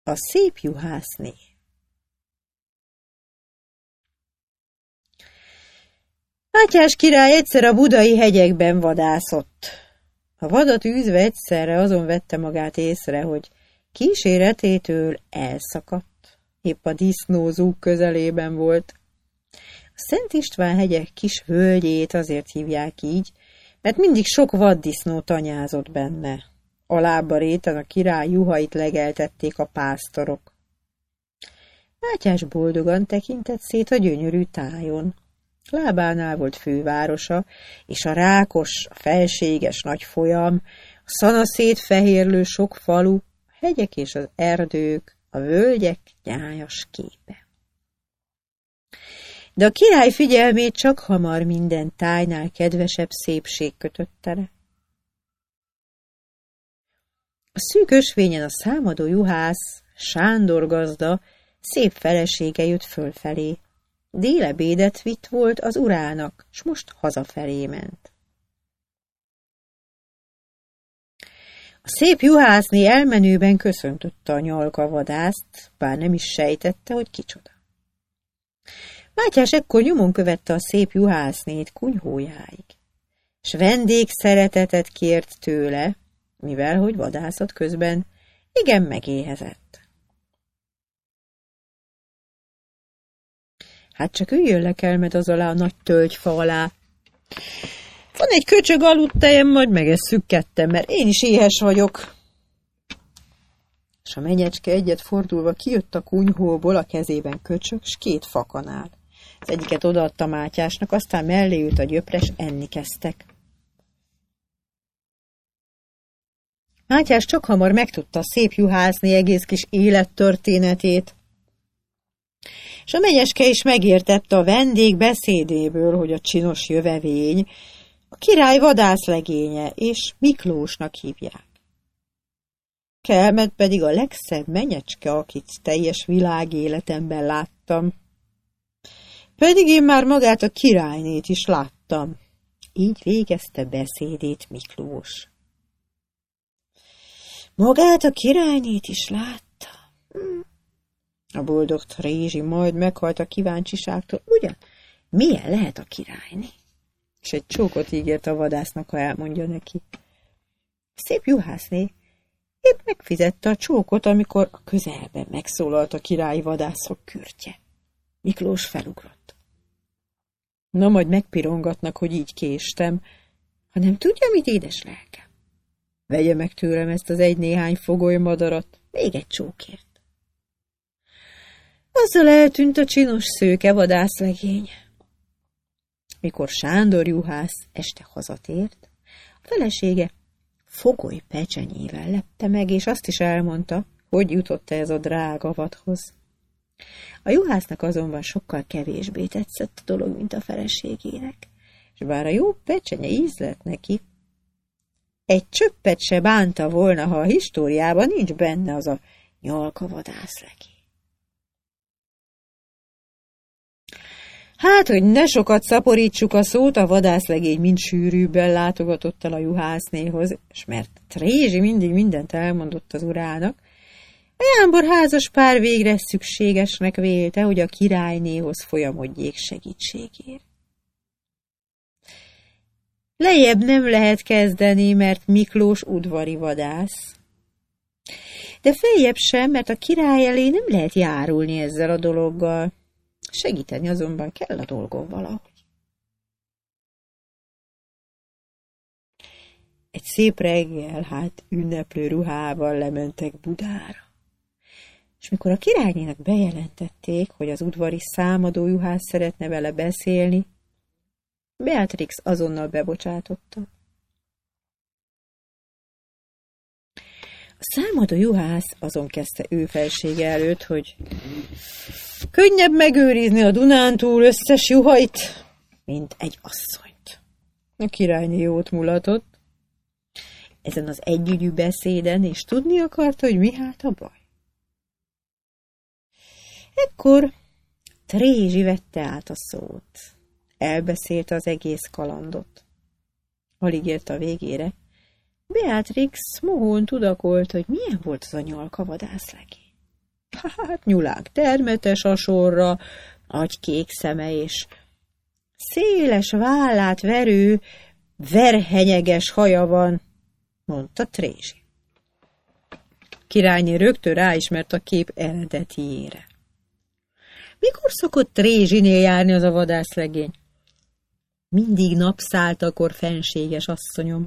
A szép juhászné. Mátyás király egyszer a budai hegyekben vadászott. A vadat űzve egyszerre azon vette magát észre, hogy kíséretétől elszakadt. Épp a disznózúg közelében volt. A Szent István hegyek kis völgyét azért hívják így, mert mindig sok vaddisznó tanyázott benne. A lába réten a király juhait legeltették a pásztorok. Mátyás boldogan tekintett szét a gyönyörű tájon. Lábánál volt fővárosa, és a rákos, a felséges nagy folyam, a szanaszét fehérlő sok falu, a hegyek és az erdők, a völgyek nyájas képe. De a király figyelmét csak hamar minden tájnál kedvesebb szépség kötötte le. A szűk ösvényen a számadó juhász, Sándor gazda, szép felesége jött fölfelé. Délebédet vitt volt az urának, s most hazafelé ment. A szép juhászné elmenőben köszöntötte a nyalkavadászt, bár nem is sejtette, hogy kicsoda. Mátyás ekkor nyomon követte a szép juhásznét kunyhójáig, s vendégszeretetet kért tőle, mivel hogy vadászat közben igen megéhezett. Hát csak üljön le, kelmed az alá a nagy tölgyfa alá. Van egy köcsög aludtejem, majd megesszük ketten, mert én is éhes vagyok. S a menyecske egyet fordulva kijött a kunyhóból, a kezében köcsög, s 2 fakanál. Az egyiket odaadta Mátyásnak, aztán mellé ült a gyöpres, enni kezdtek. Mátyás csak hamar megtudta a szép juhászné egész kis élettörténetét, és a menyeske is megértette a vendég beszédéből, hogy a csinos jövevény a király vadászlegénye, és Miklósnak hívják. Kelmet pedig a legszebb menyecske, akit teljes világéletemben láttam. Pedig én már magát a királynét is láttam. Így végezte beszédét Miklós. Magát a királynét is látta. A boldog Trézsi majd meghalt a kíváncsiságtól. Ugyan, milyen lehet a királyné? És egy csókot ígért a vadásznak, ha elmondja neki. Szép juhászné épp megfizette a csókot, amikor a közelben megszólalt a királyi vadászok kürtje. Miklós felugrott. Na, majd megpirongatnak, hogy így késtem, hanem tudja, mit, édes lelkem? Vegye meg tőlem ezt az egy-néhány fogoly madarat, még egy csókért. Azzal eltűnt a csinos szőke vadászlegény. Mikor Sándor juhász este hazatért, a felesége fogoly pecsenyével lepte meg, és azt is elmondta, hogy jutott ez a drága vadhoz. A juhásznak azonban sokkal kevésbé tetszett a dolog, mint a feleségének, és bár a jó pecsenye ízlett neki, egy csöppet se bánta volna, ha a históriában nincs benne az a nyalkavadászlegény. Hát, hogy ne sokat szaporítsuk a szót, a vadászlegény mind sűrűbben látogatott el a juhásznéhoz, és mert Trézsi mindig mindent elmondott az urának, a jámbor házas pár végre szükségesnek vélte, hogy a királynéhoz folyamodjék segítségért. Lejjebb nem lehet kezdeni, mert Miklós udvari vadász. De feljebb sem, mert a király elé nem lehet járulni ezzel a dologgal. Segíteni azonban kell a dolgon valahogy. Egy szép reggel, hát ünneplő ruhával lementek Budára. És mikor a királynének bejelentették, hogy az udvari számadó juhász szeretne vele beszélni, Beatrix azonnal bebocsátotta. A számadó juhász azon kezdte ő felsége előtt, hogy könnyebb megőrizni a Dunántúl összes juhait, mint egy asszonyt. A királyné jót mulatott ezen az együgyű beszéden, és tudni akarta, hogy mi hát a baj. Ekkor Trézsi vette át a szót. Elbeszélte az egész kalandot. Alig ért a végére, Beatrix mohón tudakolt, hogy milyen volt az a nyalkavadászlegény. Hát nyulák termetes a sorra, nagy kék szeme és széles vállát verő, verhenyeges haja van, mondta Trézsi. Királyné rögtön ráismert a kép eredetiére. Mikor szokott Trézsinél járni az a vadászlegény? Mindig napszáltakor, fenséges asszonyom.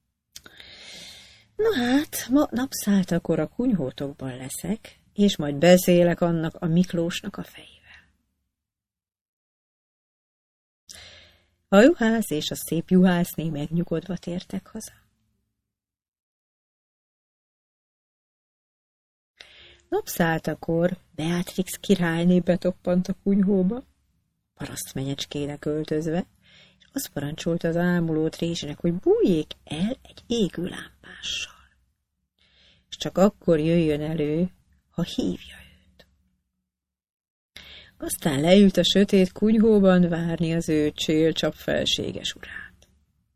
Na hát, ma napszáltakor a kunyhótokban leszek, és majd beszélek annak a Miklósnak a fejével. A juhász és a szép juhászné megnyugodva tértek haza. Napszáltakor Beatrix királyné betoppant a kunyhóba, parasztmenyecskének öltözve, és azt parancsolta az ámuló Trézsinek, hogy bújjék el egy égő lámpással, és csak akkor jöjjön elő, ha hívja őt. Aztán leült a sötét kunyhóban várni az ő csélcsap felséges urát.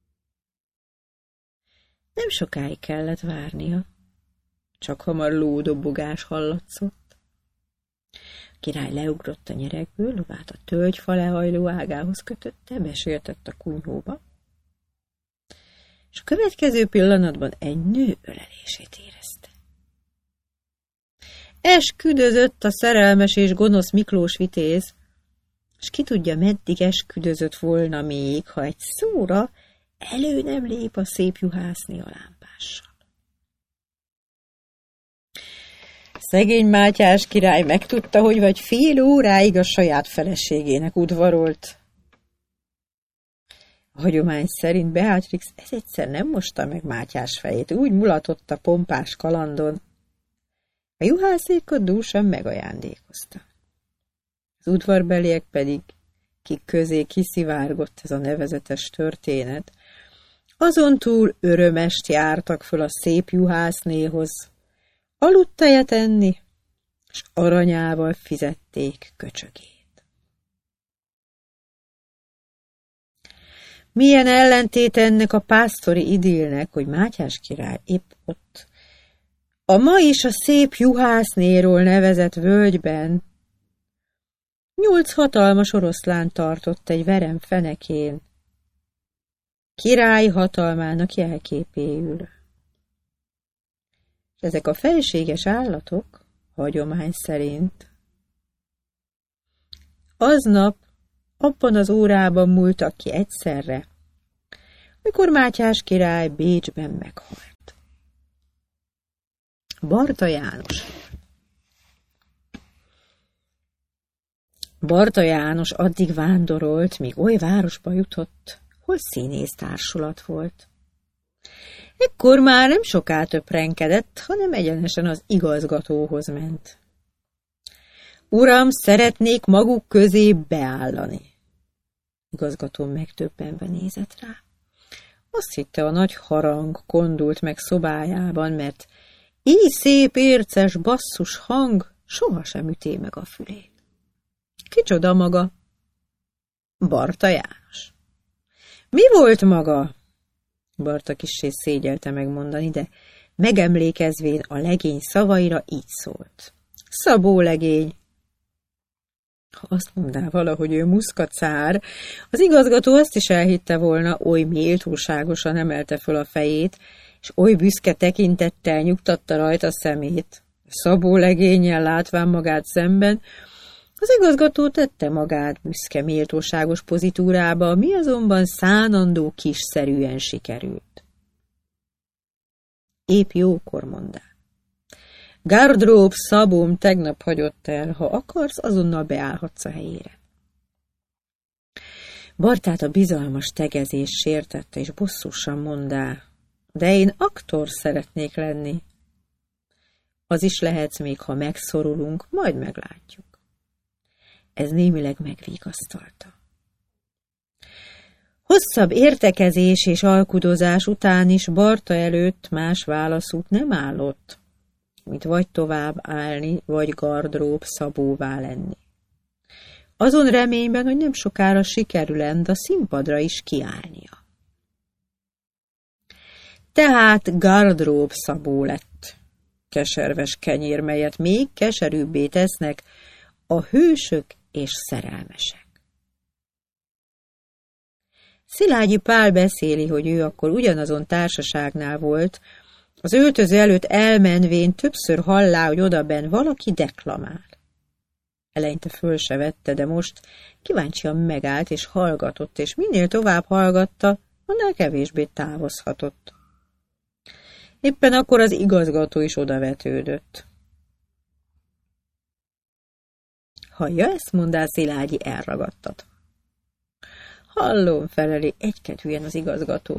Nem sokáig kellett várnia, csak hamar lódobogás hallatszott. A király leugrott a nyerekből, lovát a tölgyfa lehajló ágához kötötte, beséltett a kunyhóba, és a következő pillanatban egy nő ölelését érezte. Esküdözött a szerelmes és gonosz Miklós vitéz, és ki tudja, meddig esküdözött volna még, ha egy szóra elő nem lép a szép juhászné a lámpással. Szegény Mátyás király megtudta, hogy vagy fél óráig a saját feleségének udvarolt. A hagyomány szerint Beatrix ez egyszer nem mosta meg Mátyás fejét, úgy mulatott a pompás kalandon. A juhászékot dúsan megajándékozta. Az udvarbeliek pedig, kik közé kiszivárgott ez a nevezetes történet, azon túl örömest jártak föl a szép juhásznéhoz, aludtejet enni, és aranyával fizették köcsögét. Milyen ellentét ennek a pásztori idillnek, hogy Mátyás király épp ott, a ma is a szép juhásznéról nevezett völgyben 8 hatalmas oroszlán tartott egy verem fenekén, király hatalmának jelképéül. Ezek a felséges állatok, hagyomány szerint, aznap abban az órában múltak ki egyszerre, mikor Mátyás király Bécsben meghalt. Barta János addig vándorolt, míg oly városba jutott, hol színész társulat volt. Ekkor már nem soká töprengkedett, hanem egyenesen az igazgatóhoz ment. Uram, szeretnék maguk közé beállani. Igazgató megdöbbenve nézett rá. Azt hitte, a nagy harang kondult meg szobájában, mert így szép érces basszus hang sohasem üté meg a fülét. Kicsoda maga? Barta János. Mi volt maga? Barta kissé szégyelte megmondani, de megemlékezvén a legény szavaira így szólt. Szabó legény. Ha azt mondná valahogy ő muszkacár, az igazgató azt is elhitte volna, oly méltóságosan emelte föl a fejét, és oly büszke tekintettel nyugtatta rajta szemét. Szabó legénnyel látván magát szemben, az igazgató tette magát büszke méltóságos pozitúrába, mi azonban szánandó kisszerűen sikerült. Épp jókor mondá. Gardrób Szabóm tegnap hagyott el, ha akarsz, azonnal beállhatsz a helyére. Bartát a bizalmas tegezés sértette, és bosszúsan mondá, de én aktor szeretnék lenni. Az is lehetsz még, ha megszorulunk, majd meglátjuk. Ez némileg megvigasztalta. Hosszabb értekezés és alkudozás után is Barta előtt más válaszút nem állott, mint vagy tovább állni, vagy Gardrób Szabóvá lenni. Azon reményben, hogy nem sokára sikerül a színpadra is kiállnia. Tehát Gardrób Szabó lett, keserves kenyér, melyet még keserűbbé tesznek a hősök és szerelmesek. Szilágyi Pál beszéli, hogy ő akkor ugyanazon társaságnál volt, az öltöző előtt elmenvén többször hallá, hogy odabenn valaki deklamál. Eleinte föl se vette, de most kíváncsian megállt és hallgatott, és minél tovább hallgatta, annál kevésbé távozhatott. Éppen akkor az igazgató is odavetődött. Hallja ezt, mondál Szilágyi elragadtat. Hallom, feleli egykedvűen az igazgató.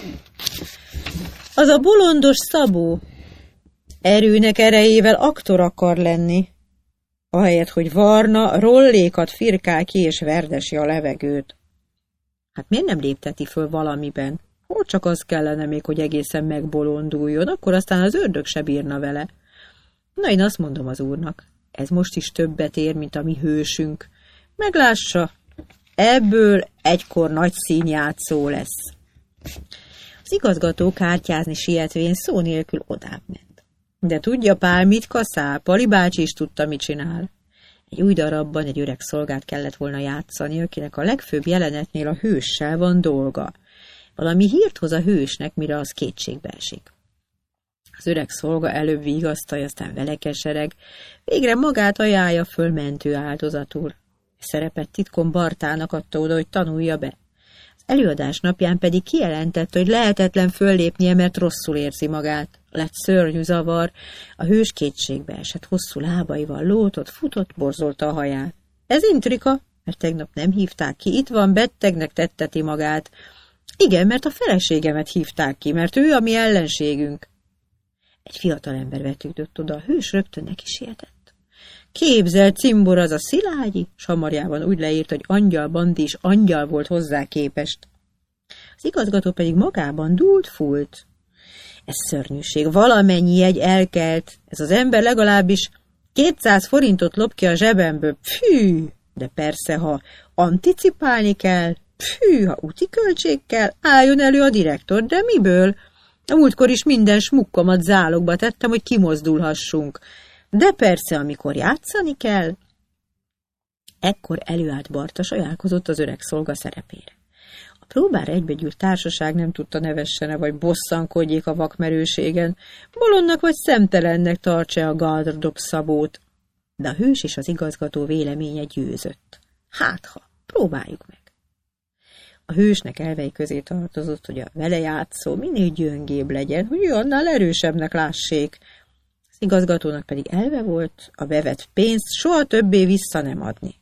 Az a bolondos Szabó erőnek erejével aktor akar lenni, ahelyett, hogy varna, rollékat firkál ki és verdesi a levegőt. Hát miért nem lépteti föl valamiben? Hol csak az kellene még, hogy egészen megbolonduljon, akkor aztán az ördög se bírna vele. Na, én azt mondom az úrnak, ez most is többet ér, mint a mi hősünk. Meglássa, ebből egykor nagy színjátszó lesz. Az igazgató kártyázni sietvén szó nélkül odább ment. De tudja Pál, mit kaszál? Pali bácsi is tudta, mit csinál. Egy új darabban egy öreg szolgát kellett volna játszani, akinek a legfőbb jelenetnél a hőssel van dolga. Valami hírt hoz a hősnek, mire az kétségbe esik. Az öreg szolga előbb vigasztalja, aztán vele kesereg, végre magát ajánlja föl mentő áldozatul. Szerepet titkon Bartának adta oda, hogy tanulja be. Az előadás napján pedig kijelentette, hogy lehetetlen föllépnie, mert rosszul érzi magát. Lett szörnyű zavar, a hős kétségbe esett, hosszú lábaival lótott, futott, borzolta a haját. Ez intrika, mert tegnap nem hívták ki, itt van, bettegnek tetteti magát. Igen, mert a feleségemet hívták ki, mert ő a mi ellenségünk. Egy fiatalember vetődött oda, a hős rögtön neki sietett. Képzelt cimbor az a Szilágyi, samarjában úgy leírt, hogy angyal Bandi is angyal volt hozzá képest. Az igazgató pedig magában dúlt-fúlt. Ez szörnyűség, valamennyi jegy elkelt, ez az ember legalábbis 200 forintot lop ki a zsebemből. Fű, de persze, ha anticipálni kell, fű, ha úti költség kell, álljon elő a direktor, de miből? A múltkor is minden smukkomat zálogba tettem, hogy kimozdulhassunk. De persze, amikor játszani kell. Ekkor előállt Barta, sajálkozott az öreg szolga szerepére. A próbára egybegyűlt társaság nem tudta nevessene, vagy bosszankodjék a vakmerőségen, bolondnak vagy szemtelennek tartsa a Galdrdob Szabót. De a hős és az igazgató véleménye győzött. Hát ha, próbáljuk meg. A hősnek elvei közé tartozott, hogy a vele játszó minél gyöngébb legyen, hogy ő annál erősebbnek lássék. Az igazgatónak pedig elve volt a bevett pénzt soha többé vissza nem adni.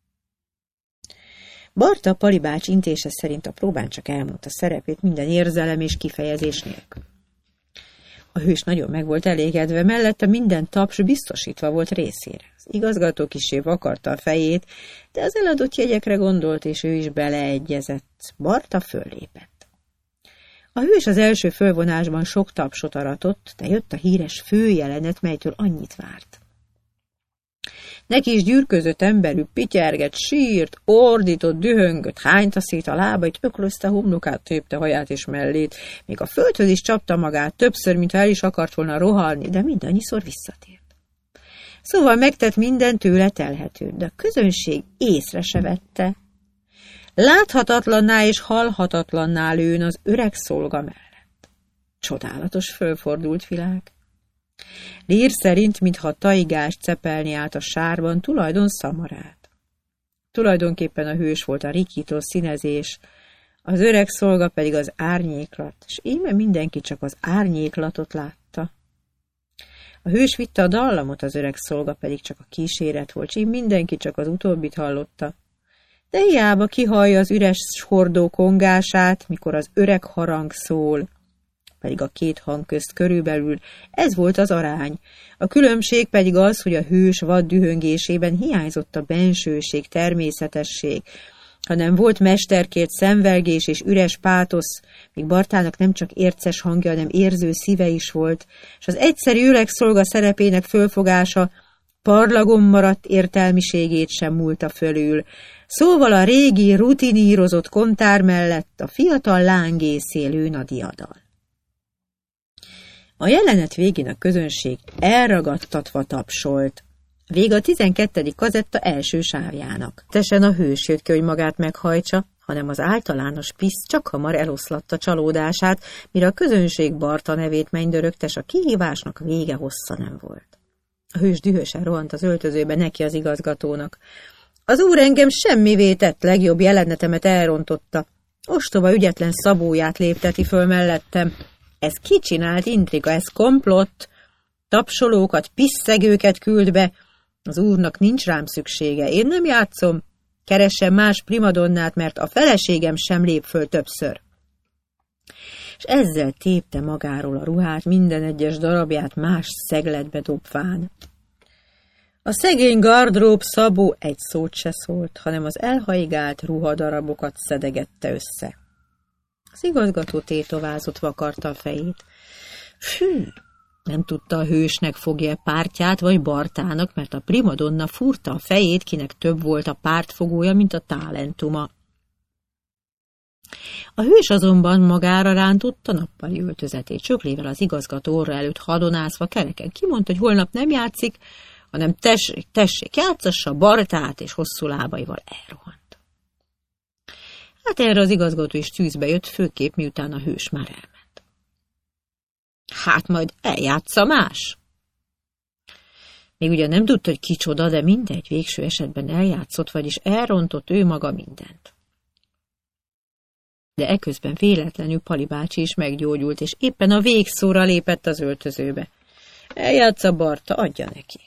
Barta Pali bács intése szerint a próbán csak elmondta szerepét minden érzelem és kifejezés nélkül. A hős nagyon meg volt elégedve, mellette minden taps biztosítva volt részére. Az igazgató kissé vakarta a fejét, de az eladott jegyekre gondolt, és ő is beleegyezett. Barta föllépett. A hős az első fölvonásban sok tapsot aratott, de jött a híres főjelenet, melytől annyit várt. Neki is gyűrközött emberű, pityerget, sírt, ordított, dühöngött, hányta szét a lábait, öklözte homlokát, tépte haját és mellét, még a földhöz is csapta magát többször, mintha el is akart volna rohalni, de mindannyiszor visszatért. Szóval megtett minden tőle telhetőt, de a közönség észre se vette. Láthatatlanná és hallhatatlanná lőn az öreg szolga mellett. Csodálatos fölfordult világ. Lír szerint, mintha taigás cepelni át a sárban tulajdon szamarát. Tulajdonképpen a hős volt a rikító színezés, az öreg szolga pedig az árnyéklat, és íme mindenki csak az árnyéklatot látta. A hős vitte a dallamot, az öreg szolga pedig csak a kíséret volt, és így mindenki csak az utóbbit hallotta. De hiába kihallja az üres hordó kongását, mikor az öreg harang szól, pedig a két hang közt körülbelül ez volt az arány. A különbség pedig az, hogy a hős vad dühöngésében hiányzott a bensőség, természetesség, hanem volt mesterkért szenvelgés és üres pátosz, míg Bartának nem csak érces hangja, hanem érző szíve is volt, és az egyszerű öreg szolga szerepének fölfogása parlagon maradt értelmiségét sem múlta fölül. Szóval a régi, rutinírozott kontár mellett a fiatal lángészé lőn a diadal. A jelenet végén a közönség elragadtatva tapsolt. Vége a 12. kazetta első sávjának. Tesen a hős jött ki, hogy magát meghajtsa, hanem az általános pisz csak hamar eloszlatta csalódását, mire a közönség Barta nevét mennydörögte, s a kihívásnak vége hossza nem volt. A hős dühösen rohant az öltözőbe neki az igazgatónak. Az úr engem semmivé tett, legjobb jelenetemet elrontotta. Ostoba ügyetlen Szabóját lépteti föl mellettem. Ez kicsinált intriga, ez komplott. Tapsolókat, pisszegőket küld be. Az úrnak nincs rám szüksége, én nem játszom. Keressen más primadonnát, mert a feleségem sem lép föl többször. És ezzel tépte magáról a ruhát, minden egyes darabját más szegletbe dobván. A szegény gardrób Szabó egy szót se szólt, hanem az elhaigált ruhadarabokat szedegette össze. Az igazgató tétovázott vakarta a fejét. Fű! Nem tudta, a hősnek fogja pártját vagy Bartának, mert a primadonna furta a fejét, kinek több volt a pártfogója, mint a talentuma. A hős azonban magára rántotta nappali öltözetét, csöklével az igazgató orra előtt hadonászva kereken kimondta, hogy holnap nem játszik, hanem tessék, játszassa Bartát, és hosszú lábaival elrohant. Hát erre az igazgató is tűzbe jött, főképp miután a hős már elment. Hát majd eljátsza más. Még ugye nem tudta, hogy kicsoda, de mindegy, végső esetben eljátszott, vagyis elrontott ő maga mindent. De eközben véletlenül Pali bácsi is meggyógyult, és éppen a végszóra lépett az öltözőbe. Eljátsza Barta, adja neki.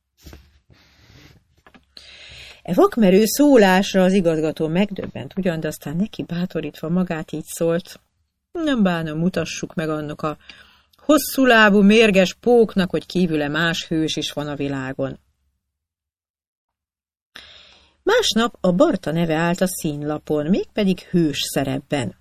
E vakmerő szólásra az igazgató megdöbbent ugyan, de aztán neki bátorítva magát így szólt. Nem bánom, mutassuk meg annak a hosszúlábú, mérges póknak, hogy kívüle más hős is van a világon. Másnap a Barta neve állt a színlapon, mégpedig hős szerepben.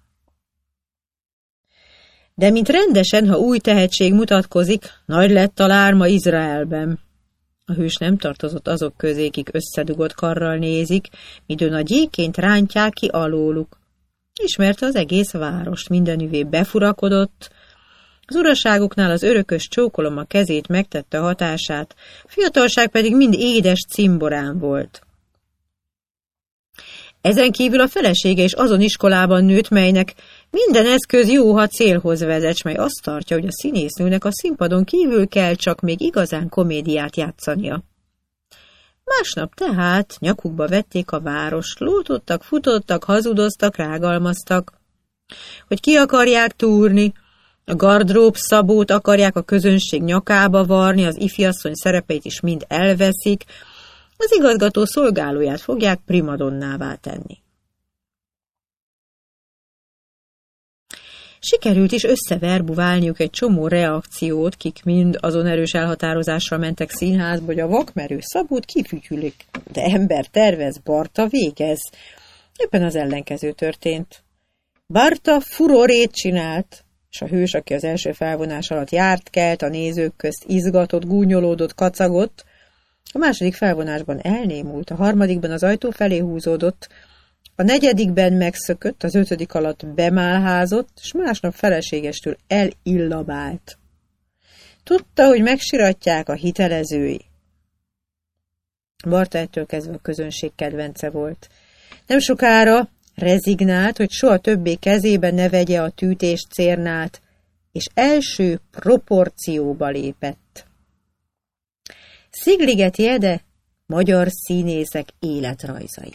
De mint rendesen, ha új tehetség mutatkozik, nagy lett a lárma Izraelben. A hős nem tartozott azok közé, kik összedugott karral nézik, midőn a gyékényt rántják ki alóluk. Ismerte az egész várost, mindenüvé befurakodott, az uraságoknál az örökös csókolom a kezét megtette hatását, a fiatalság pedig mind édes cimborán volt. Ezen kívül a felesége is azon iskolában nőtt, melynek minden eszköz jó, ha célhoz vezet, mely azt tartja, hogy a színésznőnek a színpadon kívül kell csak még igazán komédiát játszania. Másnap tehát nyakukba vették a várost, lótottak, futottak, hazudoztak, rágalmaztak, hogy ki akarják túrni, a gardrób Szabót akarják a közönség nyakába varni, az ifjasszony szerepeit is mind elveszik, az igazgató szolgálóját fogják primadonnává tenni. Sikerült is összeverbuválniuk egy csomó reakciót, kik mind azon erős elhatározással mentek színházba, hogy a vakmerő Szabót kifütyülik, de ember tervez, Barta végez. Éppen az ellenkező történt. Barta furorét csinált, és a hős, aki az első felvonás alatt járt, kelt, a nézők közt izgatott, gúnyolódott, kacagott, a második felvonásban elnémult, a harmadikban az ajtó felé húzódott, a negyedikben megszökött, az ötödik alatt bemálházott, és másnap feleségestől elillabált. Tudta, hogy megsiratják a hitelezői. Barta ettől kezdve a közönség kedvence volt. Nem sokára rezignált, hogy soha többé kezébe ne vegye a tűtés cérnát, és első proporcióba lépett. Szigligeti Ede, magyar színészek életrajzai.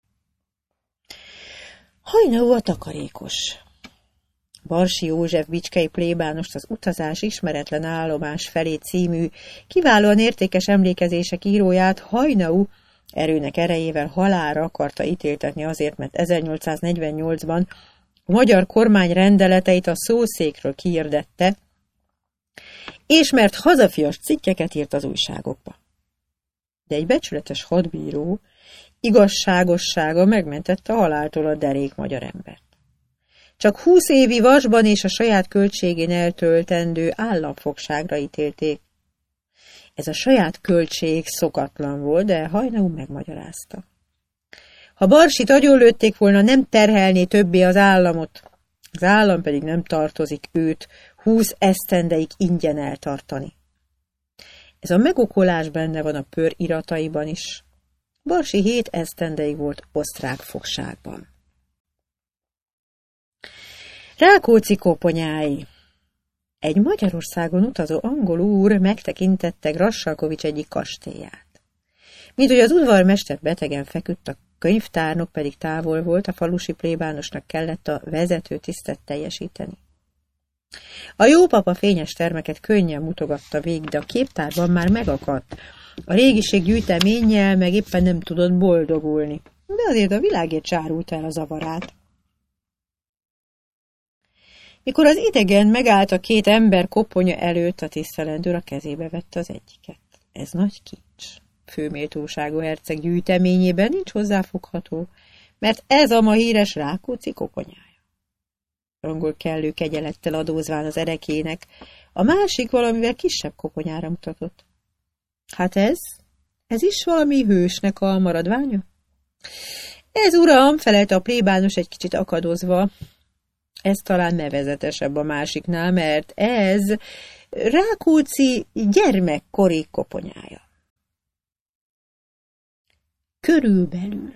Hajnau a takarékos. Barsi József bicskei plébánost az Utazás ismeretlen állomás felé című, kiválóan értékes emlékezések íróját Hajnau erőnek erejével halálra akarta ítéltetni azért, mert 1848-ban a magyar kormány rendeleteit a szószékről kiirdette, és mert hazafias cikkeket írt az újságokba. De egy becsületes hadbíró igazságossága megmentette a haláltól a derék magyar embert. Csak 20 évi vasban és a saját költségén eltöltendő államfogságra ítélték. Ez a saját költség szokatlan volt, de Hajnau megmagyarázta. Ha Barsit agyonlőtték volna, nem terhelné többé az államot, az állam pedig nem tartozik őt 20 esztendeig ingyen eltartani. Ez a megokolás benne van a pör irataiban is. Barsi 7 esztendeig volt osztrák fogságban. Rákóczi koponyái. Egy Magyarországon utazó angol úr megtekintette Grassalkovich egyik kastélyát. Mint hogy az udvarmester betegen feküdt, a könyvtárnok pedig távol volt, a falusi plébánosnak kellett a vezető tisztet teljesíteni. A jópapa fényes termeket könnyen mutogatta végig, de a képtárban már megakadt. A régiség gyűjteménnyel meg éppen nem tudott boldogulni, de azért a világért csárult el a zavarát. Mikor az idegen megállt a 2 ember koponya előtt, a tisztelendő a kezébe vette az egyiket. Ez nagy kincs. Főméltóságú herceg gyűjteményében nincs hozzáfogható, mert ez a ma híres Rákóczi koponyája. Angol kellő kegyelettel adózván az erekének, a másik valamivel kisebb koponyára mutatott. Hát ez is valami hősnek a maradványa? Ez, uram, felelte a plébános egy kicsit akadozva. Ez talán nevezetesebb a másiknál, mert ez Rákóczi gyermekkori koponyája. Körülbelül.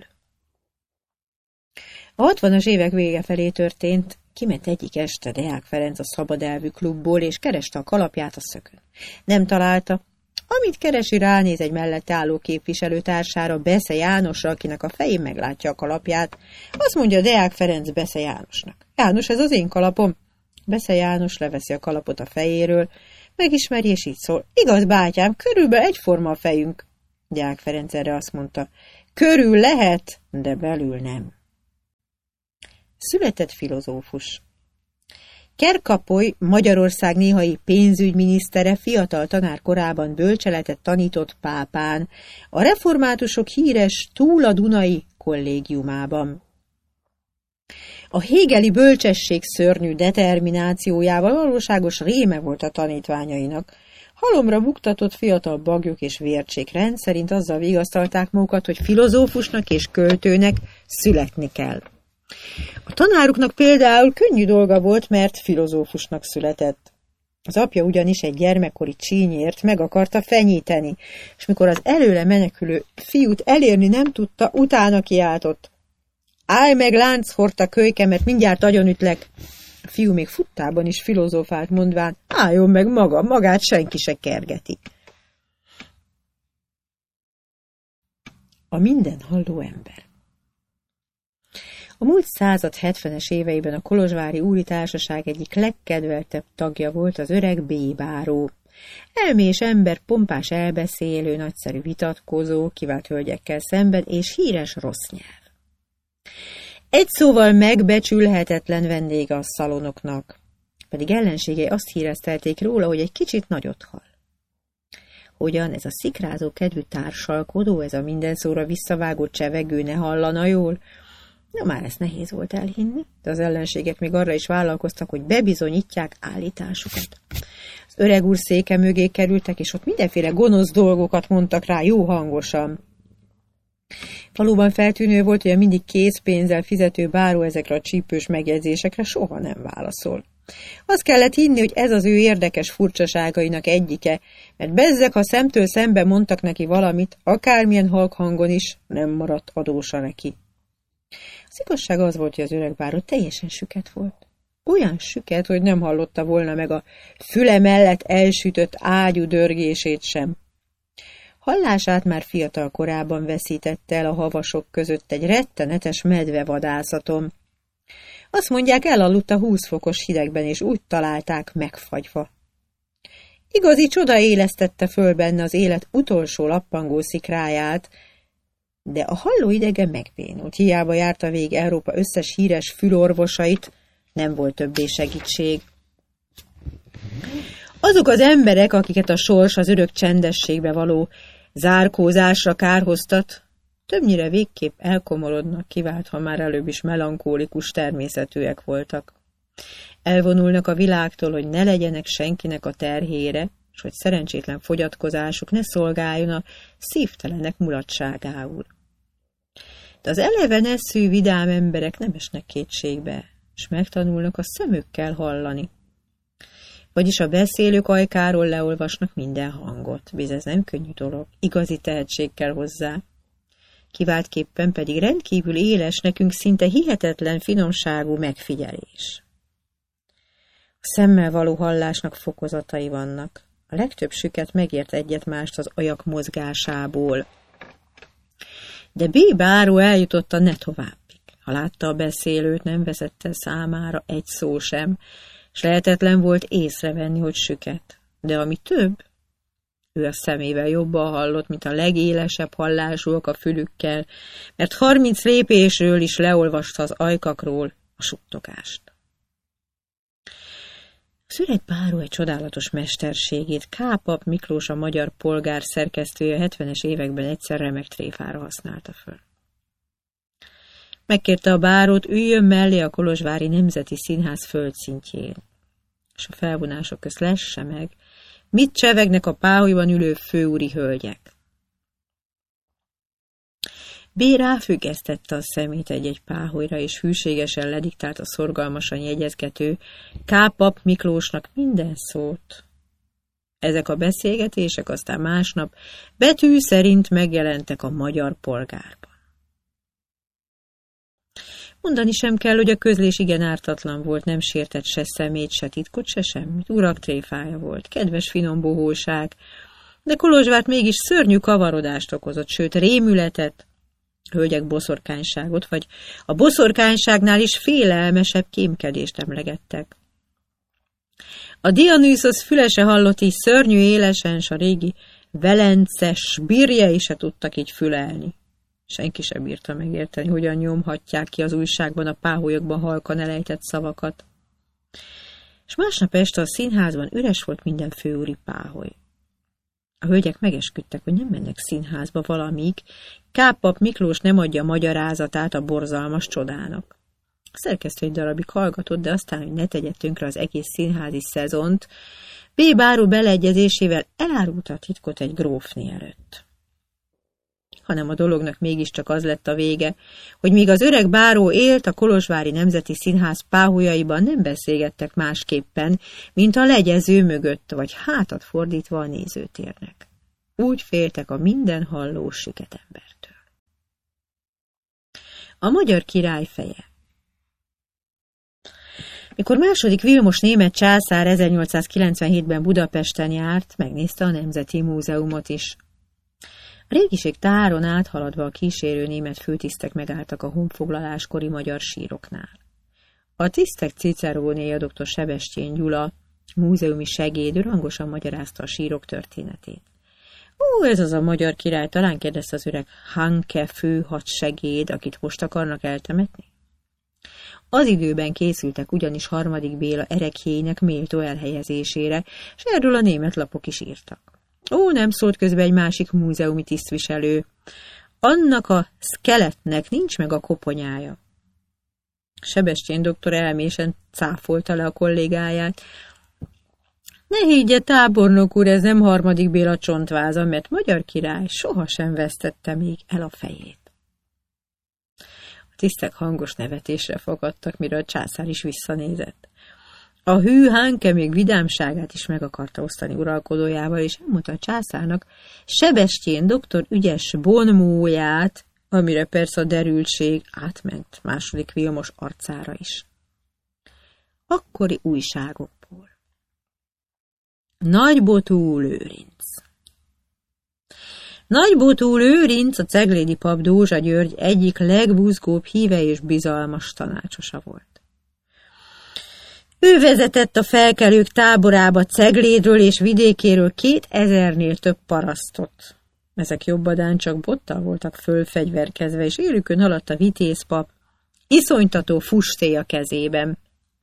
A 60-as évek vége felé történt, kiment egyik este Deák Ferenc a szabadelvű klubból, és kereste a kalapját a szökön. Nem találta. Amit keresi, ránéz egy mellette álló képviselőtársára, Besze Jánosra, akinek a fején meglátja a kalapját. Azt mondja Deák Ferenc Besze Jánosnak. János, ez az én kalapom. Besze János leveszi a kalapot a fejéről, megismeri, és így szól. Igaz, bátyám, körülbelül egyforma a fejünk. Deák Ferenc erre azt mondta. Körül lehet, de belül nem. Született filozófus. Kerkapoly, Magyarország néhai pénzügyminisztere, fiatal tanár korában bölcseletet tanított Pápán, a reformátusok híres Túla-Dunai kollégiumában. A hegeli bölcsesség szörnyű determinációjával valóságos réme volt a tanítványainak. Halomra buktatott fiatal baglyok és vércsék rendszerint azzal vigasztalták magukat, hogy filozófusnak és költőnek születni kell. A tanáruknak például könnyű dolga volt, mert filozófusnak született. Az apja ugyanis egy gyermekkori csínyért meg akarta fenyíteni, és mikor az előle menekülő fiút elérni nem tudta, utána kiáltott. Állj meg, lánchorta kölyke, mert mindjárt agyonütlek. A fiú még futtában is filozófált, mondván, álljon meg maga, magát senki se kergeti. A mindenhalló ember. A múlt század 70-es éveiben a kolozsvári úri társaság egyik legkedveltebb tagja volt az öreg B. báró. Elmés ember, pompás elbeszélő, nagyszerű vitatkozó, kivált hölgyekkel szemben, és híres rossz nyelv. Egy szóval megbecsülhetetlen vendége a szalonoknak, pedig ellenségei azt híreztelték róla, hogy egy kicsit nagyot hall. Hogyan ez a szikrázó kedvű társalkodó, ez a minden szóra visszavágó csevegő ne hallana jól? Na, már ezt nehéz volt elhinni, de az ellenségek még arra is vállalkoztak, hogy bebizonyítják állításukat. Az öreg úr széke mögé kerültek, és ott mindenféle gonosz dolgokat mondtak rá jó hangosan. Valóban feltűnő volt, hogy a mindig készpénzzel fizető báró ezekre a csípős megjegyzésekre soha nem válaszol. Azt kellett hinni, hogy ez az ő érdekes furcsaságainak egyike, mert bezzeg, ha szemtől szembe mondtak neki valamit, akármilyen halk hangon is, nem maradt adósa neki. Az igazság az volt, hogy az öreg báró teljesen süket volt. Olyan süket, hogy nem hallotta volna meg a füle mellett elsütött ágyú dörgését sem. Hallását már fiatal korában veszítette el a havasok között egy rettenetes medvevadászaton. Azt mondják, elaludt a 20 fokos hidegben, és úgy találták megfagyva. Igazi csoda élesztette föl benne az élet utolsó lappangó szikráját, de a halló idege megbénult. Hiába járta végig Európa összes híres fülorvosait, nem volt többé segítség. Azok az emberek, akiket a sors az örök csendességbe való zárkózásra kárhoztat, többnyire végképp elkomorodnak, kiváltva már előbb is melankólikus természetűek voltak. Elvonulnak a világtól, hogy ne legyenek senkinek a terhére, és hogy szerencsétlen fogyatkozásuk ne szolgáljon a szívtelenek mulatságául. De az eleven eszű, vidám emberek nem esnek kétségbe, és megtanulnak a szemükkel hallani. Vagyis a beszélők ajkáról leolvasnak minden hangot. Biz ez nem könnyű dolog, igazi tehetség kell hozzá. Kiváltképpen pedig rendkívül éles, nekünk szinte hihetetlen finomságú megfigyelés. A szemmel való hallásnak fokozatai vannak. A legtöbb süket megért egyet-mást az ajak mozgásából. De B. báró eljutott a ne továbbig. Ha látta a beszélőt, nem vezette számára egy szó sem, s lehetetlen volt észrevenni, hogy süket. De ami több, ő a szemével jobban hallott, mint a legélesebb hallásúak a fülükkel, mert 30 lépésről is leolvasta az ajkakról a suttogást. Az öreg báró egy csodálatos mesterségét K. Pap Miklós, a magyar polgár szerkesztője 70-es években egyszer remek tréfára használta föl. Megkérte a bárót, üljön mellé a kolozsvári Nemzeti Színház földszintjén, és a felvonások közt lesse meg, mit csevegnek a páholyban ülő főúri hölgyek. B. ráfüggesztette a szemét egy-egy páholyra, és hűségesen lediktált a szorgalmasan jegyezgető K. Pap Miklósnak minden szót. Ezek a beszélgetések aztán másnap betű szerint megjelentek a Magyar Polgárban. Mondani sem kell, hogy a közlés igen ártatlan volt, nem sértett se szemét, se titkot, se semmit. Urak tréfája volt, kedves finom bohóság, de Kolozsvárt mégis szörnyű kavarodást okozott, sőt rémületet, hölgyek boszorkányságot, vagy a boszorkányságnál is félelmesebb kémkedést emlegettek. A Dionysos füle se hallott így szörnyű élesen, s a régi velences birjei se tudtak így fülelni. Senki sem bírta megérteni, hogyan nyomhatják ki az újságban a páholyokban halkan elejtett szavakat. És másnap este a színházban üres volt minden főúri páholy. A hölgyek megesküdtek, hogy nem mennek színházba valamíg, K. Pap Miklós nem adja magyarázatát a borzalmas csodának. A szerkesztő egy darabig hallgatott, de aztán, hogy ne tegye tönkre az egész színházi szezont, B. báró beleegyezésével elárulta a titkot egy grófné előtt. Hanem a dolognak mégiscsak az lett a vége, hogy míg az öreg báró élt, a Kolozsvári Nemzeti Színház páholyaiban nem beszélgettek másképpen, mint a legyező mögött, vagy hátat fordítva a nézőtérnek. Úgy féltek a minden halló süketembertől. A magyar király feje. Mikor második Vilmos német császár 1897-ben Budapesten járt, megnézte a Nemzeti Múzeumot is. A régiség táron áthaladva a kísérő német főtisztek megálltak a honfoglaláskori magyar síroknál. A tisztek Cicerónéja dr. Sebestyén Gyula, múzeumi segéd, rangosan magyarázta a sírok történetét. Ó, ez az a magyar király, talán kérdezte az öreg Hanke főhadsegéd, akit most akarnak eltemetni? Az időben készültek ugyanis harmadik Béla ereklyéinek méltó elhelyezésére, és erről a német lapok is írtak. Ó, nem szólt közbe egy másik múzeumi tisztviselő. Annak a szkeletnek nincs meg a koponyája. Sebestyén doktor elmésen cáfolta le a kollégáját. Ne higgye, tábornok úr, ez nem harmadik Béla csontváza, mert magyar király sohasem vesztette még el a fejét. A tisztek hangos nevetésre fogadtak, mire a császár is visszanézett. A hű Hanke még vidámságát is meg akarta osztani uralkodójával, és elmondta a császárnak Sebestyén doktor ügyes bonmóját, amire persze a derültség átment második Vilmos arcára is. Akkori újságokból. Nagybotú Lőrinc. Nagybotú Lőrinc, a ceglédi pap Dózsa György egyik legbuzgóbb híve és bizalmas tanácsosa volt. Ő vezetett a felkelők táborába Ceglédről és vidékéről 2000-nél több parasztot. Ezek jobbadán csak bottal voltak fölfegyverkezve, és élükön haladt a vitézpap, iszonytató fustély a kezében.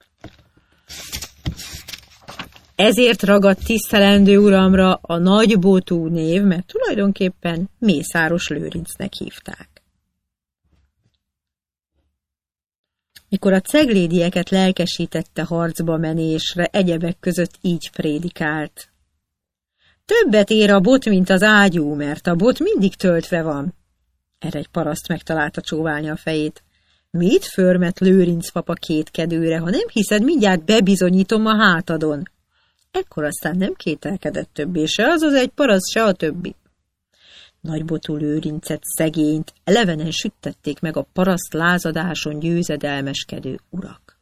Ezért ragadt tisztelendő uramra a Nagybotú név, mert tulajdonképpen Mészáros Lőrincnek hívták. Mikor a ceglédieket lelkesítette harcba menésre, egyebek között így prédikált. Többet ér a bot, mint az ágyú, mert a bot mindig töltve van. Erre egy paraszt megtalálta csóválni a fejét. Mit förmet Lőrinc papa kétkedőre, ha nem hiszed, mindjárt bebizonyítom a hátadon. Ekkor aztán nem kételkedett többé se az egy paraszt, se a többi. Nagybotú lőrincet, szegényt elevenen süttették meg a paraszt lázadáson győzedelmeskedő urak.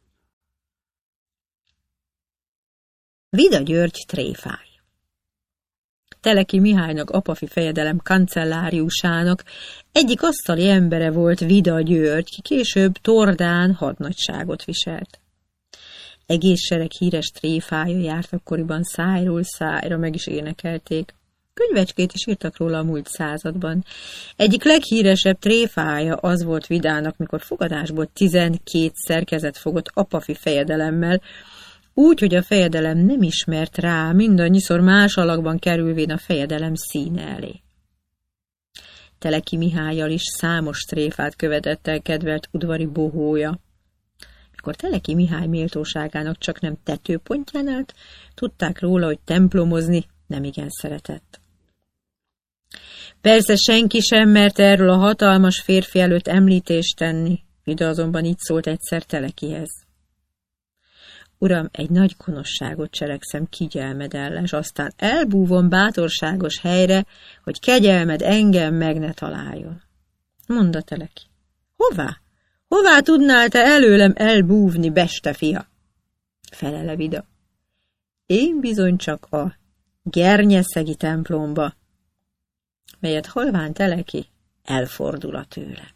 Vida György tréfáj. Teleki Mihálynak apafi fejedelem kancelláriusának egyik asztali embere volt Vida György, ki később Tordán hadnagyságot viselt. Egész sereg híres tréfája járt akkoriban, szájról szájra meg is énekelték. Könyvecskét is írtak róla a múlt században. Egyik leghíresebb tréfája az volt Vidának, mikor fogadásból 12 szerkezet fogott apafi fejedelemmel, úgy, hogy a fejedelem nem ismert rá, mindannyiszor más alakban kerülvén a fejedelem színe elé. Teleki Mihállyal is számos tréfát követett el kedvelt udvari bohója. Mikor Teleki Mihály méltóságának csak nem tetőpontján állt, tudták róla, hogy templomozni nem igen szeretett. Persze senki sem mert erről a hatalmas férfi előtt említést tenni, Vida azonban így szólt egyszer Telekihez. Uram, egy nagy gonoszságot cselekszem kigyelmed ellen, s aztán elbúvom bátorságos helyre, hogy kegyelmed engem meg ne találjon. Mondta Teleki. Hová? Hová tudnál te előlem elbúvni, beste fia? Felele Vida. Én bizony csak a Gernyeszegi templomba, melyet halván Teleki elfordul a tőle.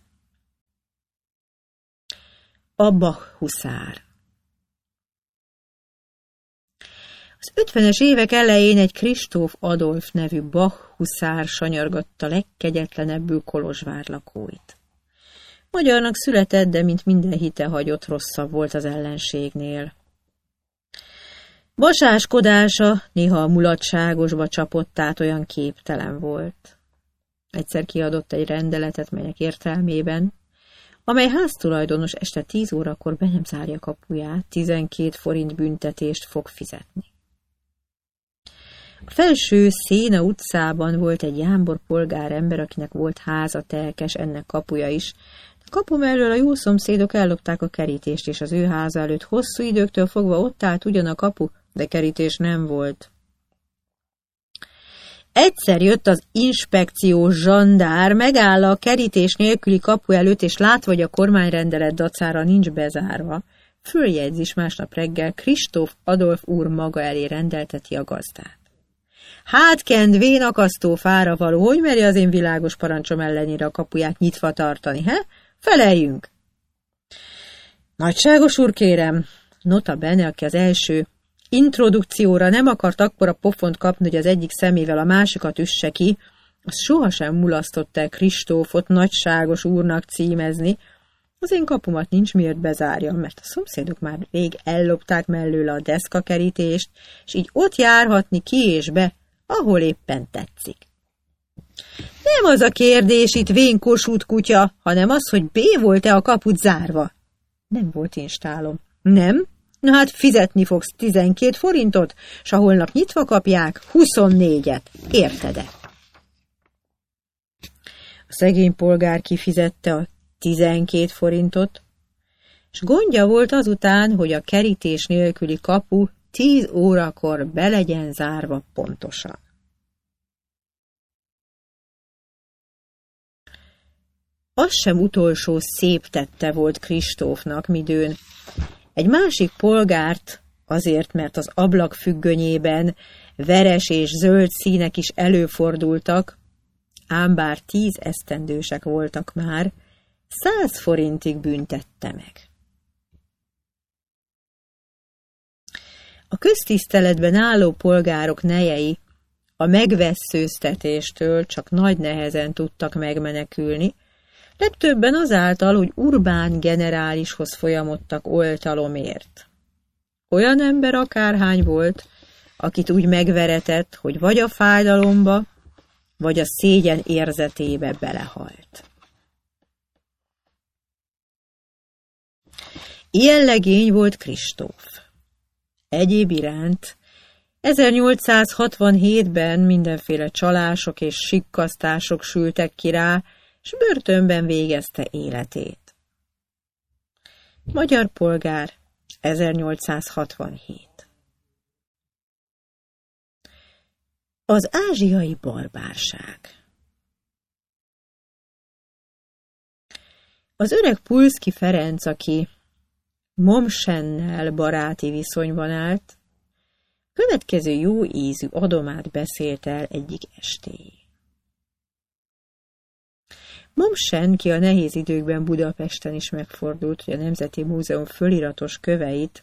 A Bach huszár. Az 50-es évek elején egy Kristóf Adolf nevű Bach huszár sanyargatta legkegyetlenebbül Kolozsvár lakóit. Magyarnak született, de mint minden hite hagyott, rosszabb volt az ellenségnél. Basáskodása néha a mulatságosba csapott át, olyan képtelen volt. Egyszer kiadott egy rendeletet, melynek értelmében, amely háztulajdonos este 10 órakor be nem zárja kapuját, 12 forint büntetést fog fizetni. A felső Széna utcában volt egy jámbor polgárember, akinek volt háza, telkes, ennek kapuja is. A kapu mellől a jó szomszédok ellopták a kerítést, és az ő háza előtt hosszú időktől fogva ott állt ugyan a kapu, de kerítés nem volt. Egyszer jött az inspekciós zsandár, megáll a kerítés nélküli kapu előtt, és látva, hogy a kormányrendelet dacára nincs bezárva, följegyzis másnap reggel Kristóf Adolf úr maga elé rendelteti a gazdát. Hátkend vénakasztó fára való, hogy meri az én világos parancsom ellenére a kapuját nyitva tartani, he? Feleljünk! Nagyságos úr, kérem! Nota bene, aki az első introdukcióra nem akart akkora pofont kapni, hogy az egyik szemével a másikat üsse ki, az sohasem mulasztott el Kristófot nagyságos úrnak címezni. Az én kapumat nincs miért bezárjam, mert a szomszédok már rég ellopták mellőle a deszkakerítést, és így ott járhatni ki és be, ahol éppen tetszik. Nem az a kérdés itt, vén Kossuth kutya, hanem az, hogy B volt-e a kaput zárva. Nem volt instálom. Nem? Na hát fizetni fogsz 12 forintot, s ha holnap nyitva kapják, 24-et. Érted-e? A szegény polgár kifizette a 12 forintot, s gondja volt azután, hogy a kerítés nélküli kapu 10 órakor be legyen zárva pontosan. Az sem utolsó szép tette volt Kristófnak, midőn egy másik polgárt, azért, mert az ablak függönyében veres és zöld színek is előfordultak, ám bár 10 esztendősek voltak már, 100 forintig büntette meg. A köztiszteletben álló polgárok nejei a megvesszőztetéstől csak nagy nehezen tudtak megmenekülni, legtöbben azáltal, hogy Urbán generálishoz folyamodtak oltalomért. Olyan ember akárhány volt, akit úgy megveretett, hogy vagy a fájdalomba, vagy a szégyen érzetébe belehalt. Ilyen legény volt Kristóf. Egyéb iránt 1867-ben mindenféle csalások és sikkasztások sültek ki rá, s börtönben végezte életét. Magyar polgár 1867 Az ázsiai barbárság. Az öreg Pulszky Ferenc, aki Mommsennel baráti viszonyban állt, következő jó ízű adomát beszélt el egyik estéig. Mommsen, ki a nehéz időkben Budapesten is megfordult, hogy a Nemzeti Múzeum föliratos köveit,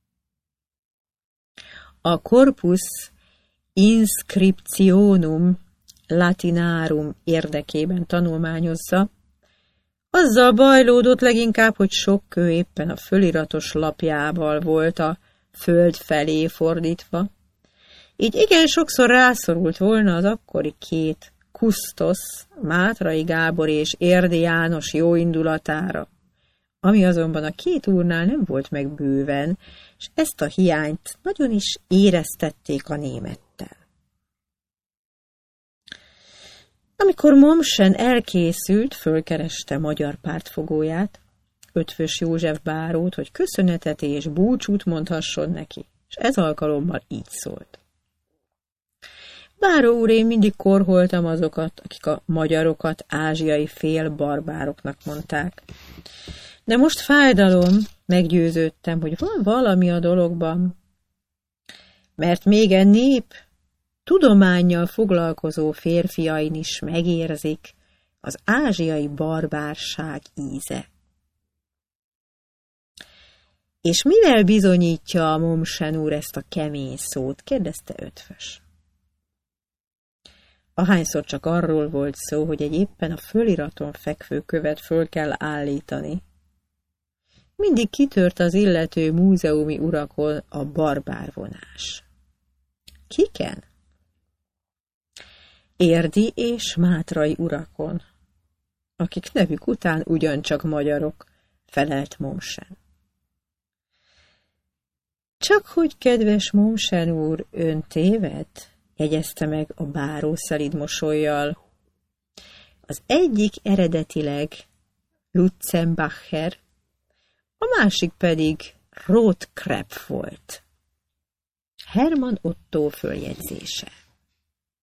a Corpus Inscriptionum Latinarum érdekében tanulmányozza, azzal bajlódott leginkább, hogy sok kő éppen a föliratos lapjával volt a föld felé fordítva, így igen sokszor rászorult volna az akkori két kusztosz, Mátrai Gábor és Érdi János jóindulatára, ami azonban a két úrnál nem volt meg bőven, és ezt a hiányt nagyon is éreztették a némettel. Amikor Mommsen elkészült, fölkereste magyar pártfogóját, Eötvös József bárót, hogy köszönetet és búcsút mondhasson neki, és ez alkalommal így szólt. Báró úr, én mindig korholtam azokat, akik a magyarokat ázsiai félbarbároknak mondták. De most fájdalom, meggyőződtem, hogy van valami a dologban, mert még a nép tudománnyal foglalkozó férfiain is megérzik az ázsiai barbárság íze. És mivel bizonyítja a Mommsen úr ezt a kemény szót? Kérdezte Eötvös. Ahányszor csak arról volt szó, hogy egy éppen a föliraton fekvő követ föl kell állítani, mindig kitört az illető múzeumi urakon a barbárvonás. Kiken? Érdi és mátrai urakon, akik nevük után ugyancsak magyarok, felelt Mommsen. Csak hogy, kedves Mommsen úr, ön téved? Jegyezte meg a báró szelíd mosollyal. Az egyik eredetileg Lutzenbacher, a másik pedig Rothkrepp volt. Hermann Otto följegyzése.